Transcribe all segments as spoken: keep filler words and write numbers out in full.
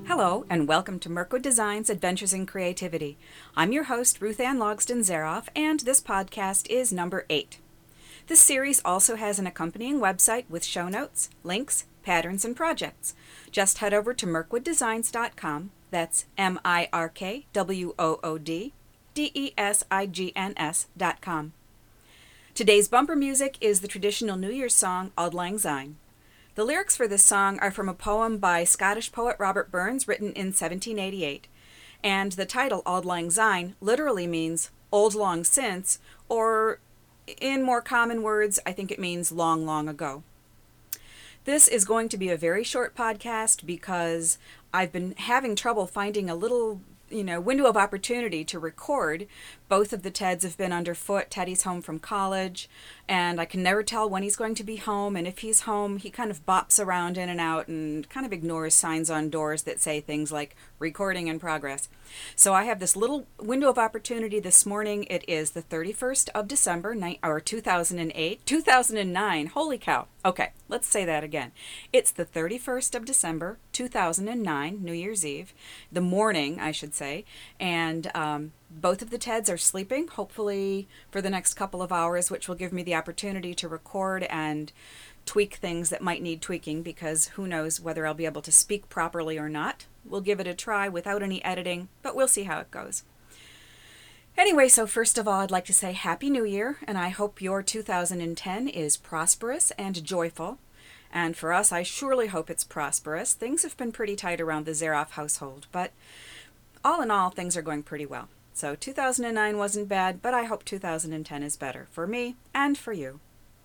Hello, and welcome to Mirkwood Designs Adventures in Creativity. I'm your host, Ruth Ann Logston Zaroff, and this podcast is number eight. This series also has an accompanying website with show notes, links, patterns, and projects. Just head over to mirkwood designs dot com. That's M I R K W O O D D E S I G N S dot com. Today's bumper music is the traditional New Year's song, Auld Lang Syne. The lyrics for this song are from a poem by Scottish poet Robert Burns written in seventeen eighty-eight, and the title Auld Lang Syne literally means old long since, or in more common words, I think it means long, long ago. This is going to be a very short podcast because I've been having trouble finding a little you know, window of opportunity to record. Both of the Teds have been underfoot. Teddy's home from college, and I can never tell when he's going to be home, and if he's home, he kind of bops around in and out and kind of ignores signs on doors that say things like recording in progress. So I have this little window of opportunity this morning. It is the thirty-first of December, or two thousand eight, two thousand nine. Holy cow. Okay, let's say that again. It's the thirty-first of December, two thousand nine, New Year's Eve, the morning, I should say, and um, both of the Teds are sleeping, hopefully for the next couple of hours, which will give me the opportunity to record and tweak things that might need tweaking, because who knows whether I'll be able to speak properly or not. We'll give it a try without any editing, but we'll see how it goes. Anyway, so first of all, I'd like to say Happy New Year, and I hope your two thousand ten is prosperous and joyful. And for us, I surely hope it's prosperous. Things have been pretty tight around the Zaroff household, but all in all, things are going pretty well. So two thousand nine wasn't bad, but I hope two thousand ten is better for me and for you.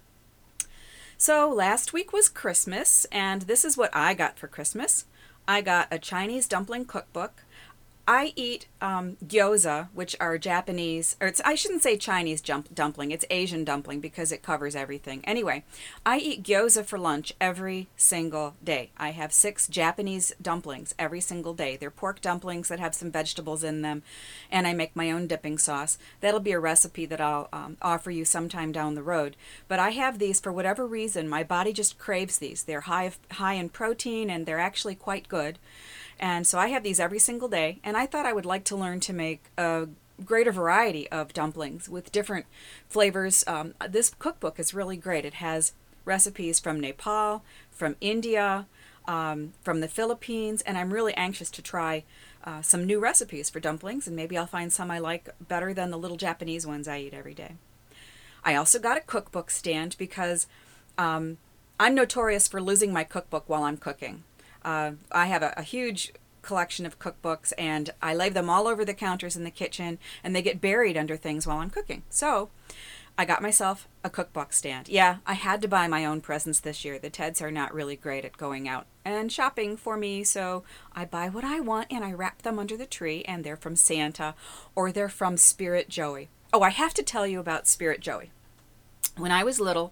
So last week was Christmas, and this is what I got for Christmas. I got a Chinese dumpling cookbook. I eat um, gyoza, which are Japanese, or it's, I shouldn't say Chinese jump, dumpling, it's Asian dumpling because it covers everything. Anyway, I eat gyoza for lunch every single day. I have six Japanese dumplings every single day. They're pork dumplings that have some vegetables in them, and I make my own dipping sauce. That'll be a recipe that I'll um, offer you sometime down the road. But I have these for whatever reason. My body just craves these. They're high, high in protein, and they're actually quite good. And so I have these every single day, and I thought I would like to learn to make a greater variety of dumplings with different flavors. Um, this cookbook is really great. It has recipes from Nepal, from India, um, from the Philippines, and I'm really anxious to try uh, some new recipes for dumplings, and maybe I'll find some I like better than the little Japanese ones I eat every day. I also got a cookbook stand because um, I'm notorious for losing my cookbook while I'm cooking. Uh, I have a, a huge collection of cookbooks, and I lay them all over the counters in the kitchen, and they get buried under things while I'm cooking. So I got myself a cookbook stand. Yeah, I had to buy my own presents this year. The Teds are not really great at going out and shopping for me, so I buy what I want, and I wrap them under the tree, and they're from Santa, or they're from Spirit Joey. Oh, I have to tell you about Spirit Joey. When I was little,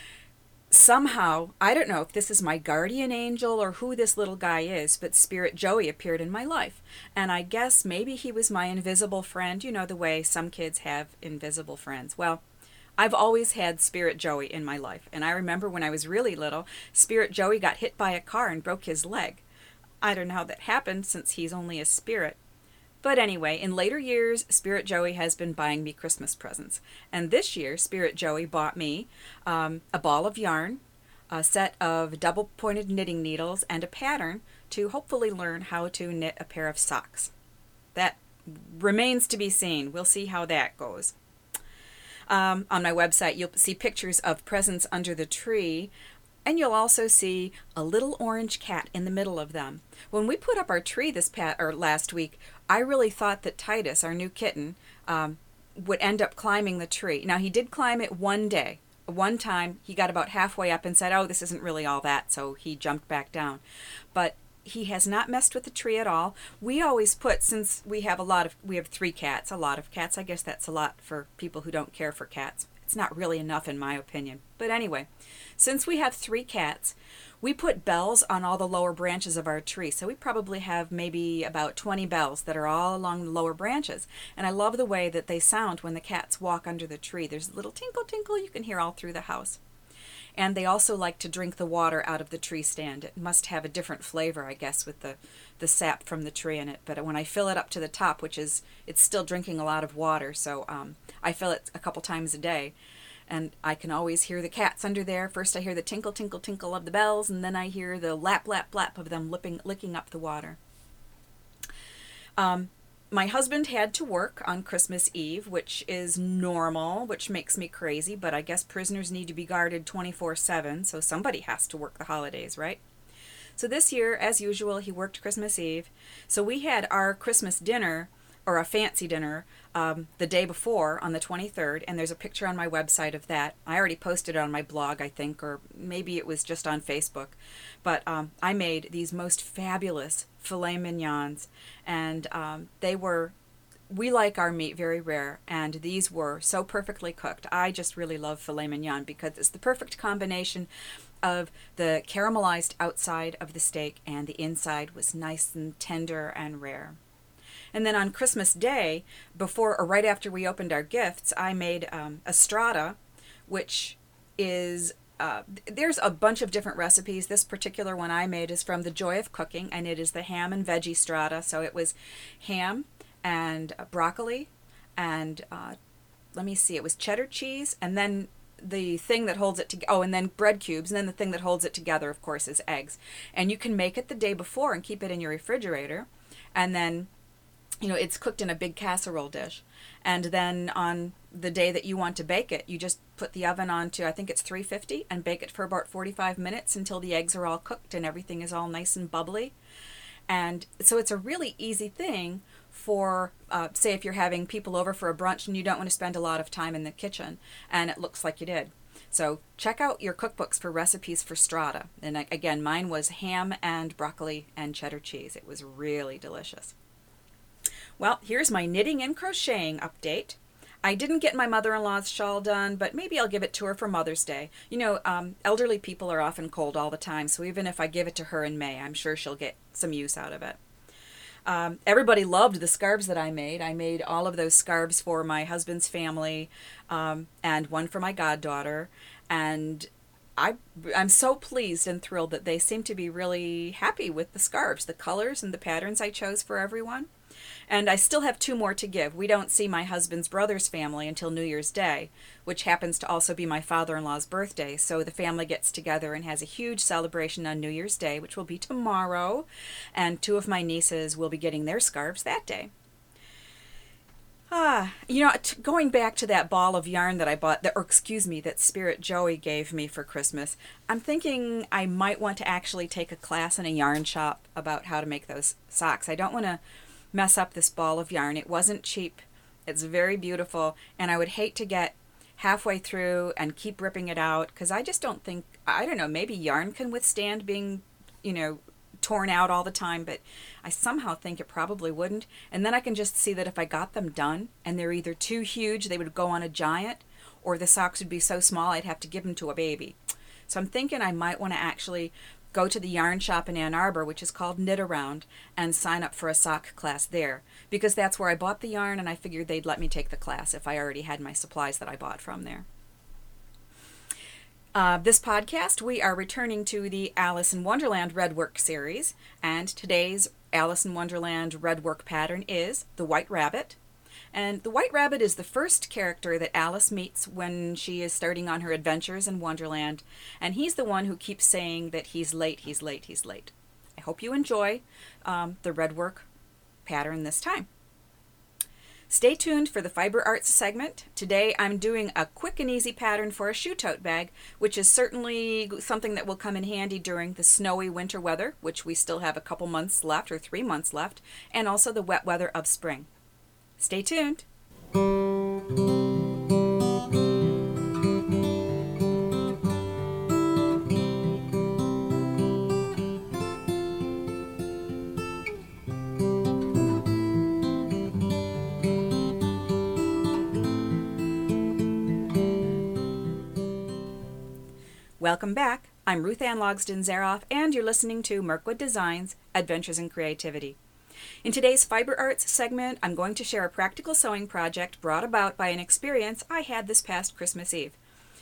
somehow, I don't know if this is my guardian angel or who this little guy is, but Spirit Joey appeared in my life. And I guess maybe he was my invisible friend, you know, the way some kids have invisible friends. Well, I've always had Spirit Joey in my life. And I remember when I was really little, Spirit Joey got hit by a car and broke his leg. I don't know how that happened since he's only a spirit. But anyway, in later years, Spirit Joey has been buying me Christmas presents. And this year, Spirit Joey bought me um, a ball of yarn, a set of double-pointed knitting needles, and a pattern to hopefully learn how to knit a pair of socks. That remains to be seen. We'll see how that goes. Um, on my website, you'll see pictures of presents under the tree, and you'll also see a little orange cat in the middle of them. When we put up our tree this pat or last week, I really thought that Titus, our new kitten, um, would end up climbing the tree. Now, he did climb it one day. One time, he got about halfway up and said, oh, this isn't really all that, so he jumped back down. But he has not messed with the tree at all. We always put, since we have a lot of, we have three cats, a lot of cats. I guess that's a lot for people who don't care for cats. It's not really enough in my opinion. But anyway, since we have three cats, we put bells on all the lower branches of our tree. So we probably have maybe about twenty bells that are all along the lower branches. And I love the way that they sound when the cats walk under the tree. There's a little tinkle tinkle you can hear all through the house. And they also like to drink the water out of the tree stand. It must have a different flavor, I guess, with the, the sap from the tree in it. But when I fill it up to the top, which is, it's still drinking a lot of water, so um, I fill it a couple times a day. And I can always hear the cats under there. First I hear the tinkle, tinkle, tinkle of the bells, and then I hear the lap, lap, lap of them lipping, licking up the water. Um, my husband had to work on Christmas Eve, which is normal, which makes me crazy, but I guess prisoners need to be guarded twenty-four seven, so somebody has to work the holidays, right? So this year, as usual, he worked Christmas Eve. So we had our Christmas dinner, or a fancy dinner, um, the day before on the twenty-third, and there's a picture on my website of that. I already posted it on my blog, I think, or maybe it was just on Facebook. But um, I made these most fabulous filet mignons, and um, they were, we like our meat very rare, and these were so perfectly cooked. I just really love filet mignon because it's the perfect combination of the caramelized outside of the steak and the inside was nice and tender and rare. And then on Christmas Day, before or right after we opened our gifts, I made um, a strata, which is, uh, there's a bunch of different recipes. This particular one I made is from The Joy of Cooking, and it is the ham and veggie strata. So it was ham and uh, broccoli and, uh, let me see, it was cheddar cheese, and then the thing that holds it together, oh, and then bread cubes, and then the thing that holds it together, of course, is eggs. And you can make it the day before and keep it in your refrigerator, and then you know, it's cooked in a big casserole dish. And then on the day that you want to bake it, you just put the oven on to, I think it's three fifty, and bake it for about forty-five minutes until the eggs are all cooked and everything is all nice and bubbly. And so it's a really easy thing for, uh, say, if you're having people over for a brunch and you don't want to spend a lot of time in the kitchen, and it looks like you did. So check out your cookbooks for recipes for strata. And again, mine was ham and broccoli and cheddar cheese. It was really delicious. Well, here's my knitting and crocheting update. I didn't get my mother-in-law's shawl done, but maybe I'll give it to her for Mother's Day. You know, um, elderly people are often cold all the time, so even if I give it to her in May, I'm sure she'll get some use out of it. Um, everybody loved the scarves that I made. I made all of those scarves for my husband's family, um, and one for my goddaughter, and I, I'm so pleased and thrilled that they seem to be really happy with the scarves, the colors and the patterns I chose for everyone. And I still have two more to give. We don't see my husband's brother's family until New Year's Day, which happens to also be my father-in-law's birthday. So the family gets together and has a huge celebration on New Year's Day, which will be tomorrow. And two of my nieces will be getting their scarves that day. Ah, you know, t- going back to that ball of yarn that I bought, that, or excuse me, that Spirit Joey gave me for Christmas, I'm thinking I might want to actually take a class in a yarn shop about how to make those socks. I don't want to mess up this ball of yarn. It wasn't cheap. It's very beautiful, and I would hate to get halfway through and keep ripping it out, because I just don't think, I don't know, maybe yarn can withstand being, you know, torn out all the time, but I somehow think it probably wouldn't. And then I can just see that if I got them done and they're either too huge, they would go on a giant, or the socks would be so small I'd have to give them to a baby. So I'm thinking I might want to actually go to the yarn shop in Ann Arbor, which is called Knit Around, and sign up for a sock class there, because that's where I bought the yarn, and I figured they'd let me take the class if I already had my supplies that I bought from there. Uh, this podcast, we are returning to the Alice in Wonderland Redwork series, and today's Alice in Wonderland Redwork pattern is the White Rabbit. And the White Rabbit is the first character that Alice meets when she is starting on her adventures in Wonderland, and he's the one who keeps saying that he's late, he's late, he's late. I hope you enjoy um, the Redwork pattern this time. Stay tuned for the Fiber Arts segment. Today I'm doing a quick and easy pattern for a shoe tote bag, which is certainly something that will come in handy during the snowy winter weather, which we still have a couple months left, or three months left, and also the wet weather of spring. Stay tuned. Welcome back. I'm Ruth Ann Logsden Zaroff, and you're listening to Mirkwood Designs, Adventures in Creativity. In today's Fiber Arts segment, I'm going to share a practical sewing project brought about by an experience I had this past Christmas Eve.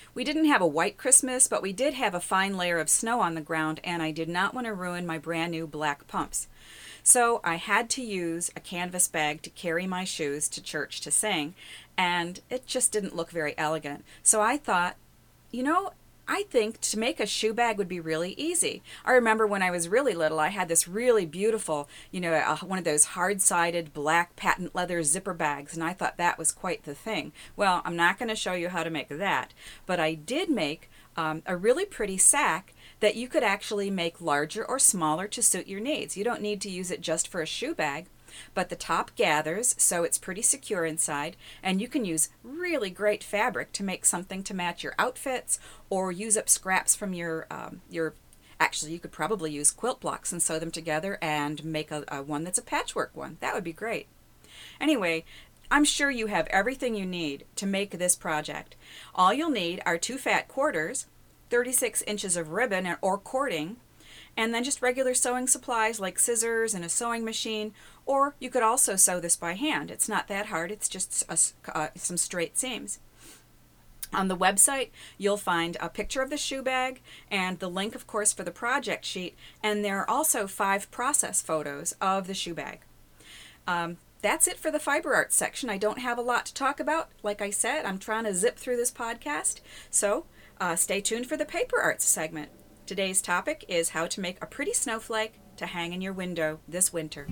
We didn't have a white Christmas, but we did have a fine layer of snow on the ground, and I did not want to ruin my brand new black pumps. So I had to use a canvas bag to carry my shoes to church to sing, and it just didn't look very elegant. So I thought, you know, I think to make a shoe bag would be really easy. I remember when I was really little, I had this really beautiful, you know, uh, one of those hard-sided black patent leather zipper bags, and I thought that was quite the thing. Well, I'm not going to show you how to make that, but I did make um, a really pretty sack that you could actually make larger or smaller to suit your needs. You don't need to use it just for a shoe bag. But the top gathers, so it's pretty secure inside, and you can use really great fabric to make something to match your outfits, or use up scraps from your, um, your actually you could probably use quilt blocks and sew them together and make a, a one that's a patchwork one. That would be great. Anyway, I'm sure you have everything you need to make this project. All you'll need are two fat quarters, thirty-six inches of ribbon or cording, and then just regular sewing supplies like scissors and a sewing machine, or you could also sew this by hand. It's not that hard, it's just a, uh, some straight seams. On the website, you'll find a picture of the shoe bag and the link, of course, for the project sheet, and there are also five process photos of the shoe bag. Um, that's it for the fiber arts section. I don't have a lot to talk about. Like I said, I'm trying to zip through this podcast, so uh, stay tuned for the paper arts segment. Today's topic is how to make a pretty snowflake to hang in your window this winter.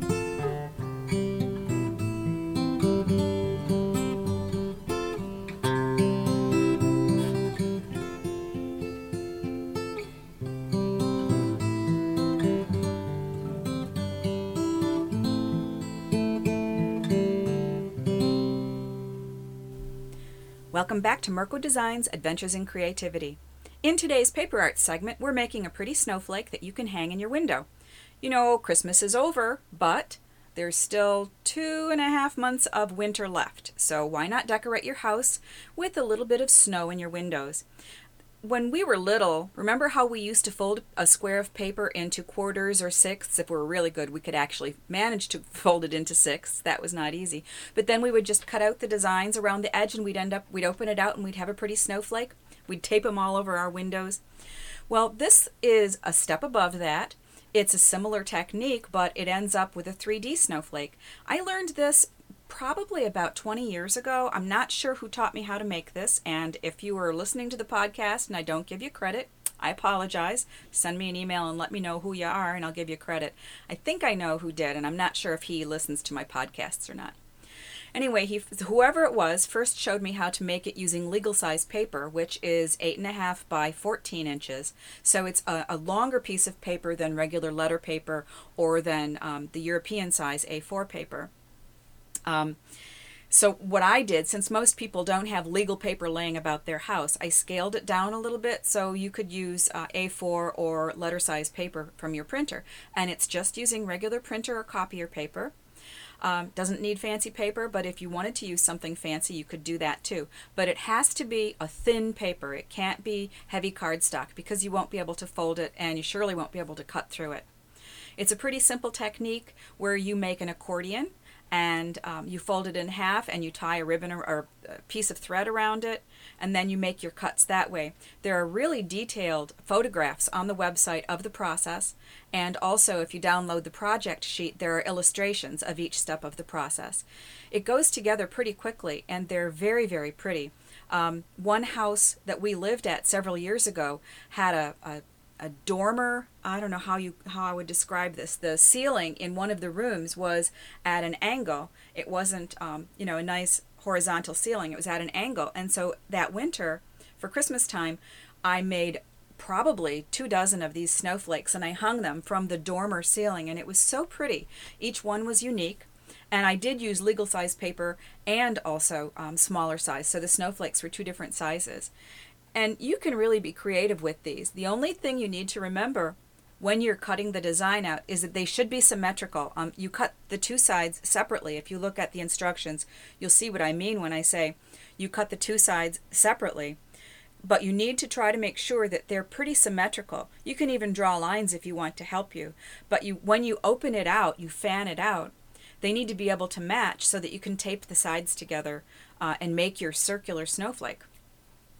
Welcome back to Mirco Designs Adventures in Creativity. In today's paper arts segment, we're making a pretty snowflake that you can hang in your window. You know, Christmas is over, but there's still two and a half months of winter left, so why not decorate your house with a little bit of snow in your windows? When we were little, remember how we used to fold a square of paper into quarters or sixths? If we were really good, we could actually manage to fold it into sixths. That was not easy. But then we would just cut out the designs around the edge, and we'd end up, we'd open it out and we'd have a pretty snowflake. We'd tape them all over our windows. Well, this is a step above that. It's a similar technique, but it ends up with a three D snowflake. I learned this probably about twenty years ago. I'm not sure who taught me how to make this, and if you were listening to the podcast and I don't give you credit, I apologize. Send me an email and let me know who you are, and I'll give you credit. I think I know who did, and I'm not sure if he listens to my podcasts or not. Anyway, he, whoever it was first showed me how to make it using legal size paper, which is eight and a half by fourteen inches. So it's a, a longer piece of paper than regular letter paper or than um, the European size A four paper. Um, so what I did, since most people don't have legal paper laying about their house, I scaled it down a little bit so you could use uh, A four or letter size paper from your printer. And it's just using regular printer or copier paper. Um, doesn't need fancy paper, but if you wanted to use something fancy, you could do that too. But it has to be a thin paper. It can't be heavy cardstock because you won't be able to fold it, and you surely won't be able to cut through it. It's a pretty simple technique where you make an accordion, and um, you fold it in half and you tie a ribbon or, or a piece of thread around it, and then you make your cuts that way. There are really detailed photographs on the website of the process, and also if you download the project sheet, there are illustrations of each step of the process. It goes together pretty quickly, and they're very, very pretty. Um, one house that we lived at several years ago had a, a a dormer. I don't know how you how I would describe this. The ceiling in one of the rooms was at an angle. It wasn't um, you know a nice horizontal ceiling. It was at an angle. And so that winter, for Christmas time, I made probably two dozen of these snowflakes, and I hung them from the dormer ceiling, and it was so pretty. Each one was unique. And I did use legal size paper and also um, smaller size. So the snowflakes were two different sizes. And you can really be creative with these. The only thing you need to remember when you're cutting the design out is that they should be symmetrical. Um, you cut the two sides separately. If you look at the instructions, you'll see what I mean when I say you cut the two sides separately. But you need to try to make sure that they're pretty symmetrical. You can even draw lines if you want to help you. But you, when you open it out, you fan it out, they need to be able to match so that you can tape the sides together uh, and make your circular snowflake.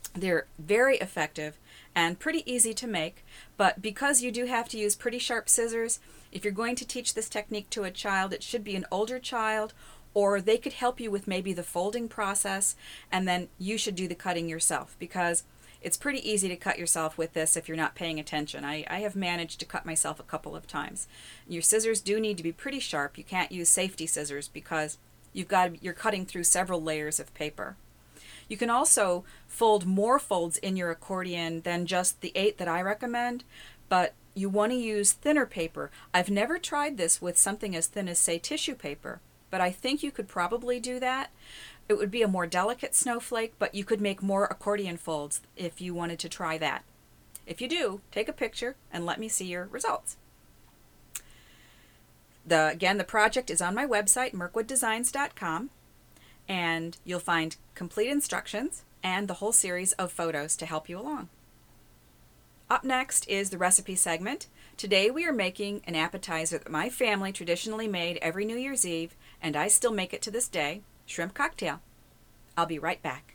They're very effective and pretty easy to make, but because you do have to use pretty sharp scissors, if you're going to teach this technique to a child, it should be an older child, or they could help you with maybe the folding process, and then you should do the cutting yourself, because it's pretty easy to cut yourself with this if you're not paying attention. I, I have managed to cut myself a couple of times. Your scissors do need to be pretty sharp. You can't use safety scissors because you've got you're cutting through several layers of paper. You can also fold more folds in your accordion than just the eight that I recommend, but you want to use thinner paper. I've never tried this with something as thin as, say, tissue paper, but I think you could probably do that. It would be a more delicate snowflake, but you could make more accordion folds if you wanted to try that. If you do, take a picture and let me see your results. The, again, the project is on my website, mirkwood designs dot com, and you'll find complete instructions and the whole series of photos to help you along. Up next is the recipe segment. Today we are making an appetizer that my family traditionally made every New Year's Eve, and I still make it to this day, shrimp cocktail. I'll be right back.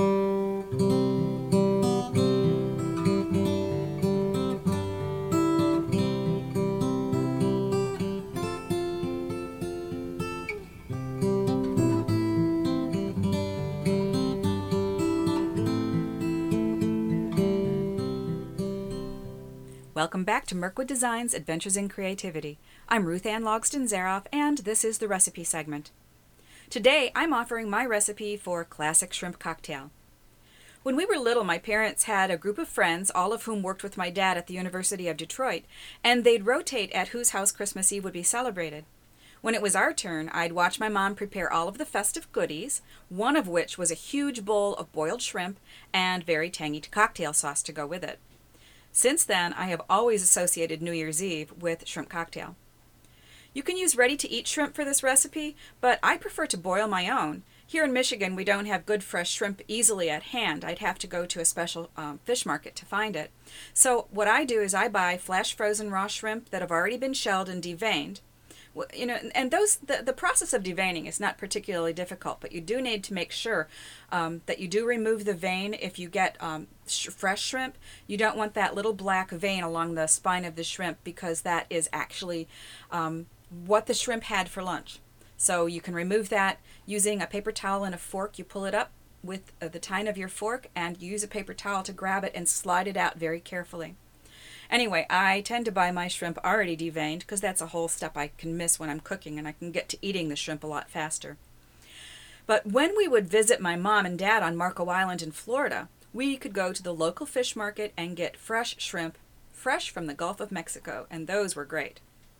Welcome back to Mirkwood Designs Adventures in Creativity. I'm Ruth Ann Logston Zaroff, and this is the recipe segment. Today I'm offering my recipe for classic shrimp cocktail. When we were little, my parents had a group of friends, all of whom worked with my dad at the University of Detroit, and they'd rotate at whose house Christmas Eve would be celebrated. When it was our turn, I'd watch my mom prepare all of the festive goodies, one of which was a huge bowl of boiled shrimp and very tangy cocktail sauce to go with it. Since then, I have always associated New Year's Eve with shrimp cocktail. You can use ready-to-eat shrimp for this recipe, but I prefer to boil my own. Here in Michigan, we don't have good fresh shrimp easily at hand. I'd have to go to a special um, fish market to find it. So what I do is I buy flash frozen raw shrimp that have already been shelled and deveined. You know, and those the, the process of deveining is not particularly difficult, but you do need to make sure um, that you do remove the vein if you get um, sh- fresh shrimp. You don't want that little black vein along the spine of the shrimp, because that is actually um, what the shrimp had for lunch. So you can remove that using a paper towel and a fork. You pull it up with uh, the tine of your fork, and you use a paper towel to grab it and slide it out very carefully. Anyway, I tend to buy my shrimp already deveined, because that's a whole step I can miss when I'm cooking, and I can get to eating the shrimp a lot faster. But when we would visit my mom and dad on Marco Island in Florida, we could go to the local fish market and get fresh shrimp, fresh from the Gulf of Mexico, and those were great.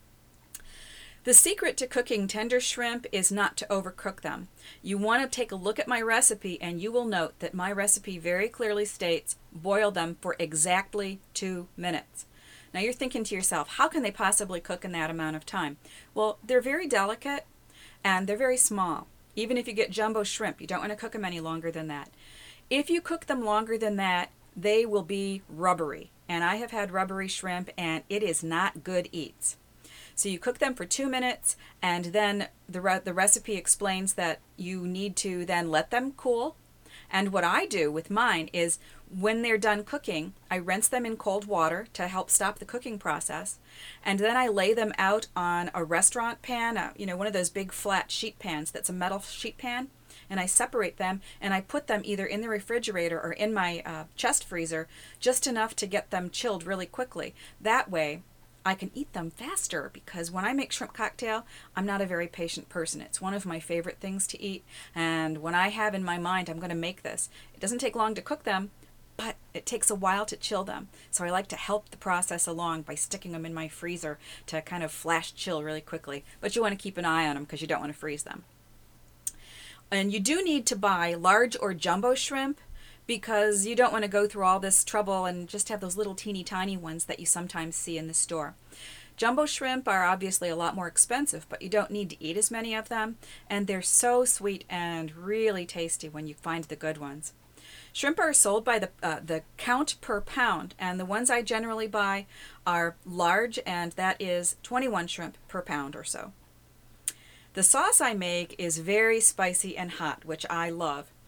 The secret to cooking tender shrimp is not to overcook them. You want to take a look at my recipe, and you will note that my recipe very clearly states boil them for exactly two minutes. Now you're thinking to yourself, how can they possibly cook in that amount of time? Well, they're very delicate and they're very small. Even if you get jumbo shrimp, you don't want to cook them any longer than that. If you cook them longer than that, they will be rubbery. And I have had rubbery shrimp, and it is not good eats. So you cook them for two minutes, and then the, re- the recipe explains that you need to then let them cool. And what I do with mine is when they're done cooking, I rinse them in cold water to help stop the cooking process. And then I lay them out on a restaurant pan, uh, you know, one of those big flat sheet pans that's a metal sheet pan. And I separate them, and I put them either in the refrigerator or in my uh, chest freezer, just enough to get them chilled really quickly. That way, I can eat them faster, because when I make shrimp cocktail, I'm not a very patient person. It's one of my favorite things to eat, and when I have in my mind I'm going to make this, it doesn't take long to cook them, but it takes a while to chill them. So I like to help the process along by sticking them in my freezer to kind of flash chill really quickly. But you want to keep an eye on them, because you don't want to freeze them. And you do need to buy large or jumbo shrimp, because you don't want to go through all this trouble and just have those little teeny tiny ones that you sometimes see in the store. Jumbo shrimp are obviously a lot more expensive, but you don't need to eat as many of them, and they're so sweet and really tasty when you find the good ones. Shrimp are sold by the uh, the count per pound, and the ones I generally buy are large, and that is twenty-one shrimp per pound or so. The sauce I make is very spicy and hot, which I love.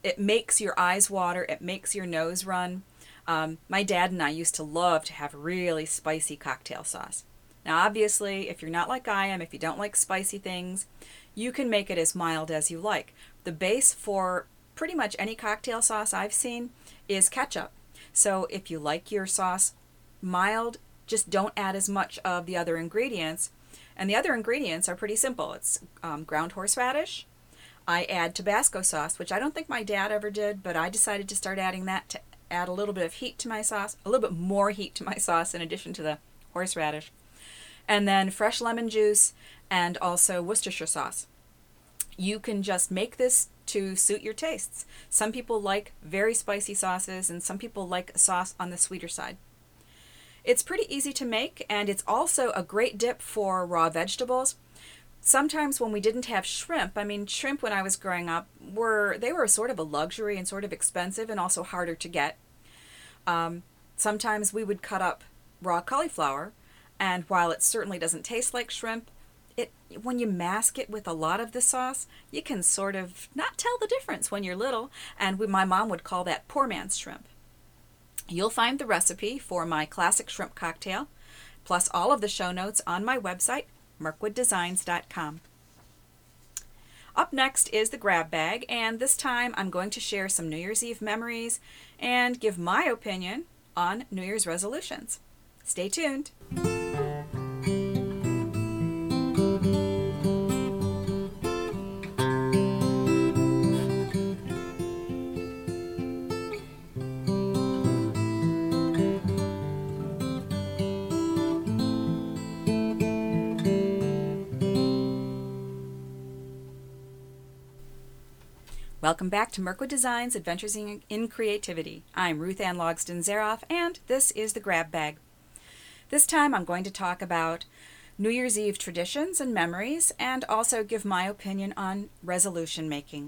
it makes your eyes water, it makes your nose run. Um, my dad and I used to love to have really spicy cocktail sauce. Now, obviously, if you're not like I am, if you don't like spicy things, you can make it as mild as you like. The base for pretty much any cocktail sauce I've seen is ketchup. So if you like your sauce mild, just don't add as much of the other ingredients. And the other ingredients are pretty simple. It's um, ground horseradish. I add Tabasco sauce, which I don't think my dad ever did, but I decided to start adding that to add a little bit of heat to my sauce, a little bit more heat to my sauce in addition to the horseradish. And then fresh lemon juice and also Worcestershire sauce. You can just make this to suit your tastes. Some people like very spicy sauces and some people like a sauce on the sweeter side. It's pretty easy to make, and it's also a great dip for raw vegetables. Sometimes when we didn't have shrimp, I mean, shrimp when I was growing up, were they were sort of a luxury and sort of expensive and also harder to get. Um, sometimes we would cut up raw cauliflower, and while it certainly doesn't taste like shrimp, it when you mask it with a lot of the sauce, you can sort of not tell the difference when you're little, and we, my mom would call that poor man's shrimp. You'll find the recipe for my classic shrimp cocktail, plus all of the show notes on my website, mirkwood designs dot com. Up next is the grab bag, and this time I'm going to share some New Year's Eve memories and give my opinion on New Year's resolutions. Stay tuned. Welcome back to Mirkwood Designs Adventures in, in Creativity. I'm Ruth Ann Logsdon Zeroff, and this is the Grab Bag. This time I'm going to talk about New Year's Eve traditions and memories, and also give my opinion on resolution making.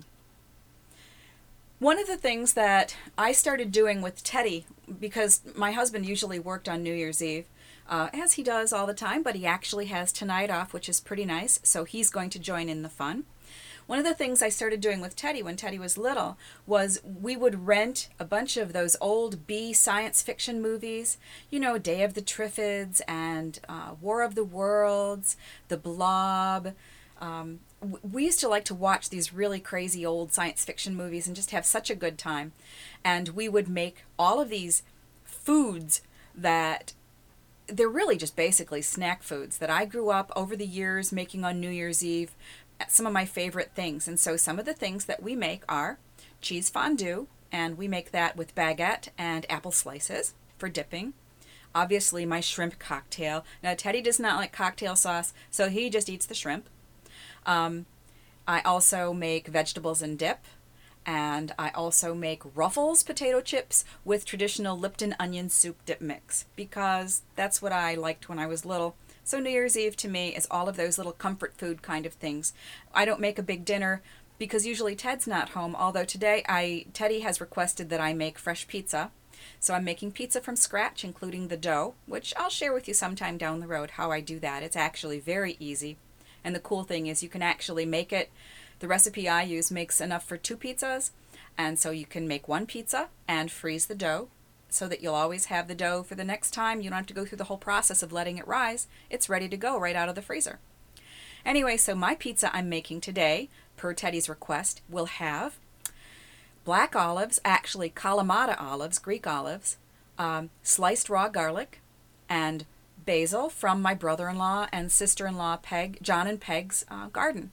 One of the things that I started doing with Teddy, because my husband usually worked on New Year's Eve, uh, as he does all the time, but he actually has tonight off, which is pretty nice, so he's going to join in the fun. One of the things I started doing with Teddy when Teddy was little was we would rent a bunch of those old B science fiction movies, you know, Day of the Triffids and uh, War of the Worlds, The Blob. Um, we used to like to watch these really crazy old science fiction movies and just have such a good time. And we would make all of these foods that they're really just basically snack foods that I grew up over the years making on New Year's Eve. Some of my favorite things. And so some of the things that we make are cheese fondue, and we make that with baguette and apple slices for dipping. Obviously my shrimp cocktail. Now Teddy does not like cocktail sauce, so he just eats the shrimp. Um, I also make vegetables and dip, and I also make Ruffles potato chips with traditional Lipton onion soup dip mix, because that's what I liked when I was little. So New Year's Eve to me is all of those little comfort food kind of things. I don't make a big dinner because usually Ted's not home, although today I Teddy has requested that I make fresh pizza. So I'm making pizza from scratch, including the dough, which I'll share with you sometime down the road how I do that. It's actually very easy. And the cool thing is you can actually make it, the recipe I use makes enough for two pizzas, and so you can make one pizza and freeze the dough, so that you'll always have the dough for the next time. You don't have to go through the whole process of letting it rise. It's ready to go right out of the freezer. Anyway, so my pizza I'm making today, per Teddy's request, will have black olives, actually Kalamata olives, Greek olives, um, sliced raw garlic, and basil from my brother-in-law and sister-in-law Peg, John and Peg's uh, garden.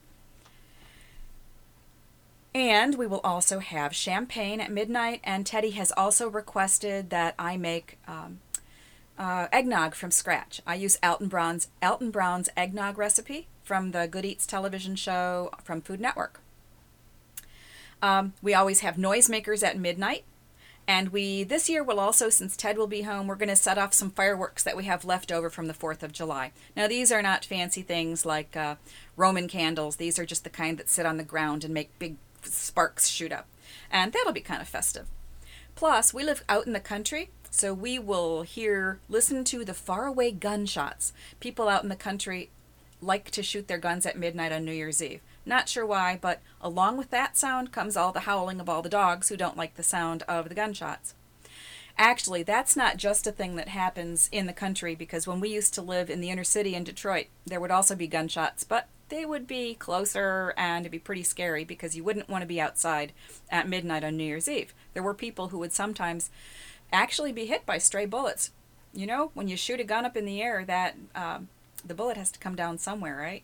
And we will also have champagne at midnight, and Teddy has also requested that I make um, uh, eggnog from scratch. I use Alton Brown's, Alton Brown's eggnog recipe from the Good Eats television show from Food Network. Um, we always have noisemakers at midnight, and we this year will also, since Ted will be home, we're going to set off some fireworks that we have left over from the fourth of July. Now these are not fancy things like uh, Roman candles. These are just the kind that sit on the ground and make big sparks shoot up, and that'll be kind of festive. Plus, we live out in the country, so we will hear, listen to the faraway gunshots. People out in the country like to shoot their guns at midnight on New Year's Eve. Not sure why, but along with that sound comes all the howling of all the dogs who don't like the sound of the gunshots. Actually, that's not just a thing that happens in the country, because when we used to live in the inner city in Detroit, there would also be gunshots, but they would be closer and it'd be pretty scary because you wouldn't want to be outside at midnight on New Year's Eve. There were people who would sometimes actually be hit by stray bullets. You know, when you shoot a gun up in the air, that um, the bullet has to come down somewhere, right?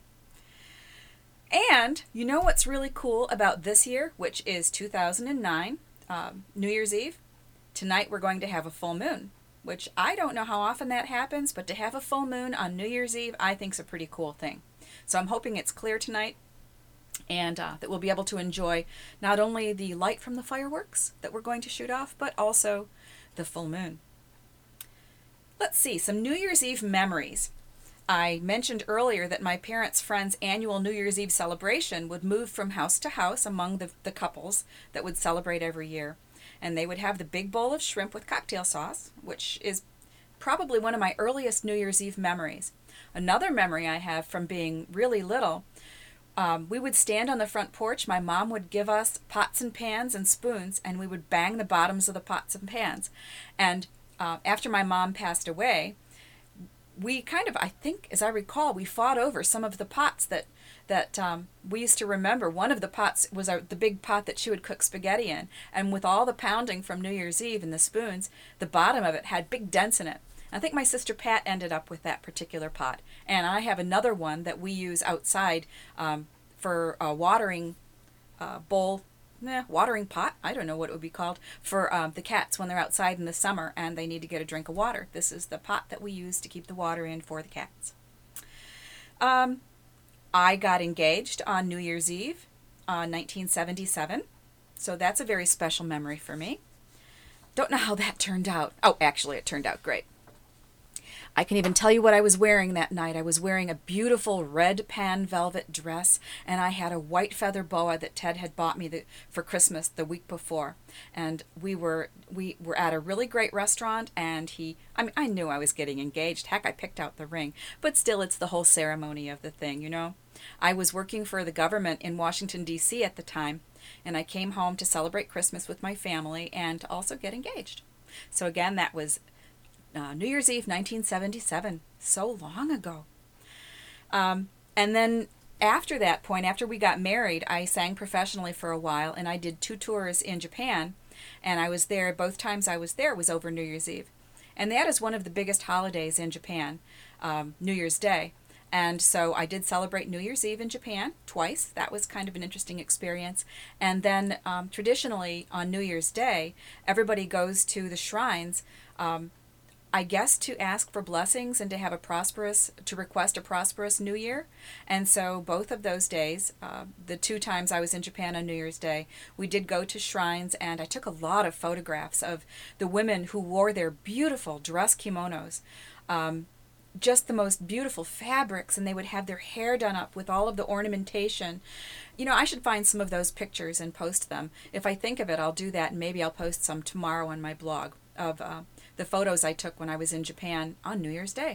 And you know what's really cool about this year, which is two thousand nine, um, New Year's Eve? Tonight we're going to have a full moon, which I don't know how often that happens, but to have a full moon on New Year's Eve, I think is a pretty cool thing. So I'm hoping it's clear tonight, and uh, that we'll be able to enjoy not only the light from the fireworks that we're going to shoot off, but also the full moon. Let's see, some New Year's Eve memories. I mentioned earlier that my parents' friends' annual New Year's Eve celebration would move from house to house among the, the couples that would celebrate every year. And they would have the big bowl of shrimp with cocktail sauce, which is probably one of my earliest New Year's Eve memories. Another memory I have from being really little, um, we would stand on the front porch. My mom would give us pots and pans and spoons, and we would bang the bottoms of the pots and pans. And uh, after my mom passed away, we kind of, I think, as I recall, we fought over some of the pots that that um, we used to remember. One of the pots was our, the big pot that she would cook spaghetti in. And with all the pounding from New Year's Eve and the spoons, the bottom of it had big dents in it. I think my sister Pat ended up with that particular pot. And I have another one that we use outside um, for a watering uh, bowl, nah, watering pot, I don't know what it would be called, for um, the cats when they're outside in the summer and they need to get a drink of water. This is the pot that we use to keep the water in for the cats. Um, I got engaged on New Year's Eve, uh, nineteen seventy-seven, so that's a very special memory for me. Don't know how that turned out. Oh, actually, it turned out great. I can even tell you what I was wearing that night. I was wearing a beautiful red pan velvet dress, and I had a white feather boa that Ted had bought me the, for Christmas the week before. And we were we were at a really great restaurant, and he, I mean, I knew I was getting engaged. Heck, I picked out the ring. But still, it's the whole ceremony of the thing, you know? I was working for the government in Washington, D C at the time, and I came home to celebrate Christmas with my family and to also get engaged. So again, that was Uh, New Year's Eve, nineteen seventy-seven, so long ago. Um, and then after that point, after we got married, I sang professionally for a while, and I did two tours in Japan, and I was there, both times I was there was over New Year's Eve. And that is one of the biggest holidays in Japan, um, New Year's Day. And so I did celebrate New Year's Eve in Japan twice. That was kind of an interesting experience. And then um, traditionally on New Year's Day, everybody goes to the shrines, um, I guess to ask for blessings and to have a prosperous, to request a prosperous New Year. And so both of those days, uh, the two times I was in Japan on New Year's Day, we did go to shrines, and I took a lot of photographs of the women who wore their beautiful dress kimonos, um, just the most beautiful fabrics, and they would have their hair done up with all of the ornamentation. You know, I should find some of those pictures and post them. If I think of it, I'll do that, and maybe I'll post some tomorrow on my blog of uh, the photos I took when I was in Japan on New Year's Day.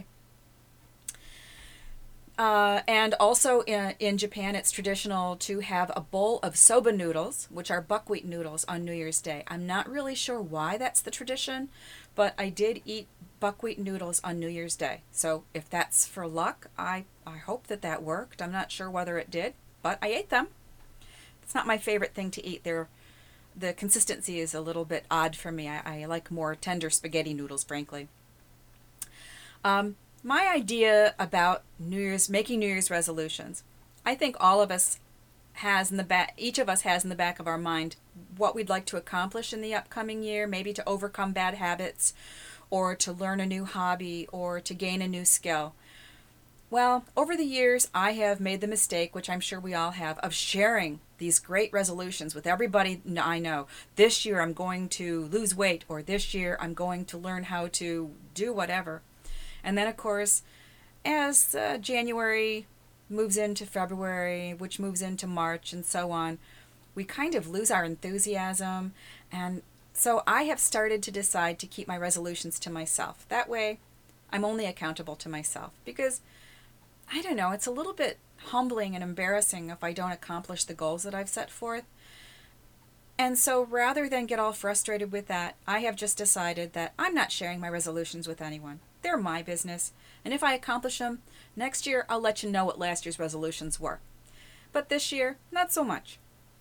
Uh, and also in, in Japan, it's traditional to have a bowl of soba noodles, which are buckwheat noodles, on New Year's Day. I'm not really sure why that's the tradition, but I did eat buckwheat noodles on New Year's Day. So if that's for luck, I, I hope that that worked. I'm not sure whether it did, but I ate them. It's not my favorite thing to eat. They're The consistency is a little bit odd for me. I, I like more tender spaghetti noodles, frankly. Um, my idea about New Year's, making New Year's resolutions, I think all of us has in the back, each of us has in the back of our mind what we'd like to accomplish in the upcoming year, maybe to overcome bad habits, or to learn a new hobby, or to gain a new skill. Well, over the years, I have made the mistake, which I'm sure we all have, of sharing these great resolutions with everybody I know. This year I'm going to lose weight, or this year I'm going to learn how to do whatever. And then, of course, as uh, January moves into February, which moves into March, and so on, we kind of lose our enthusiasm. And so I have started to decide to keep my resolutions to myself. That way, I'm only accountable to myself, because I don't know, it's a little bit humbling and embarrassing if I don't accomplish the goals that I've set forth. And so rather than get all frustrated with that, I have just decided that I'm not sharing my resolutions with anyone. They're my business, and if I accomplish them, next year I'll let you know what last year's resolutions were. But this year, not so much.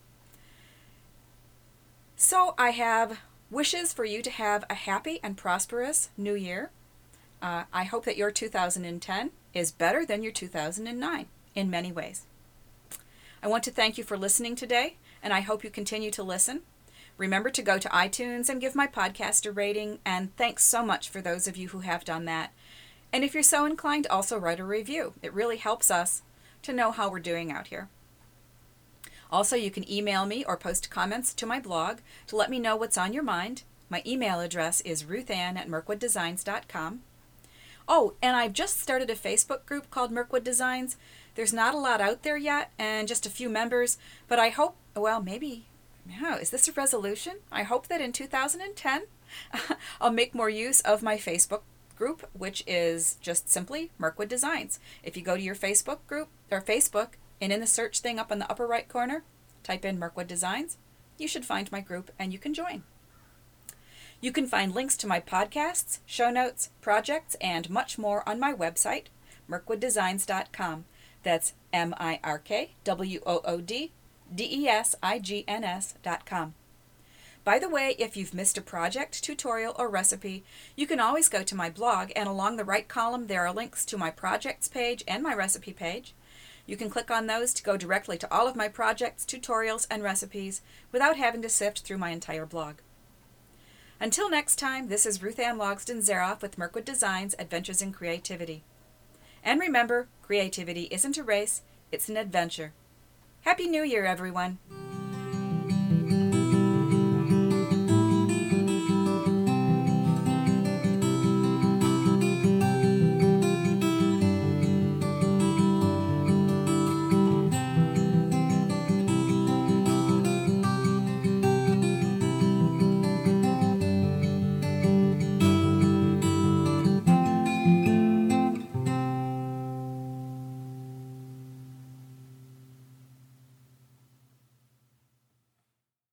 So I have wishes for you to have a happy and prosperous new year. Uh, I hope that your two thousand ten is better than your two thousand nine in many ways. I want to thank you for listening today, and I hope you continue to listen. Remember to go to iTunes and give my podcast a rating, and thanks so much for those of you who have done that. And if you're so inclined, also write a review. It really helps us to know how we're doing out here. Also, you can email me or post comments to my blog to let me know what's on your mind. My email address is ruthann at mirkwood designs dot com. Oh, and I've just started a Facebook group called Mirkwood Designs. There's not a lot out there yet, and just a few members, but I hope, well, maybe, oh, is this a resolution? I hope that in two thousand ten, I'll make more use of my Facebook group, which is just simply Mirkwood Designs. If you go to your Facebook group, or Facebook, and in the search thing up in the upper right corner, type in Mirkwood Designs, you should find my group and you can join. You can find links to my podcasts, show notes, projects, and much more on my website, mirkwood designs dot com. That's M I R K W O O D D E S I G N S dot com. By the way, if you've missed a project, tutorial, or recipe, you can always go to my blog, and along the right column there are links to my projects page and my recipe page. You can click on those to go directly to all of my projects, tutorials, and recipes without having to sift through my entire blog. Until next time, this is Ruth Ann Logsdon Zeroff with Mirkwood Designs, Adventures in Creativity. And remember, creativity isn't a race, it's an adventure. Happy New Year, everyone!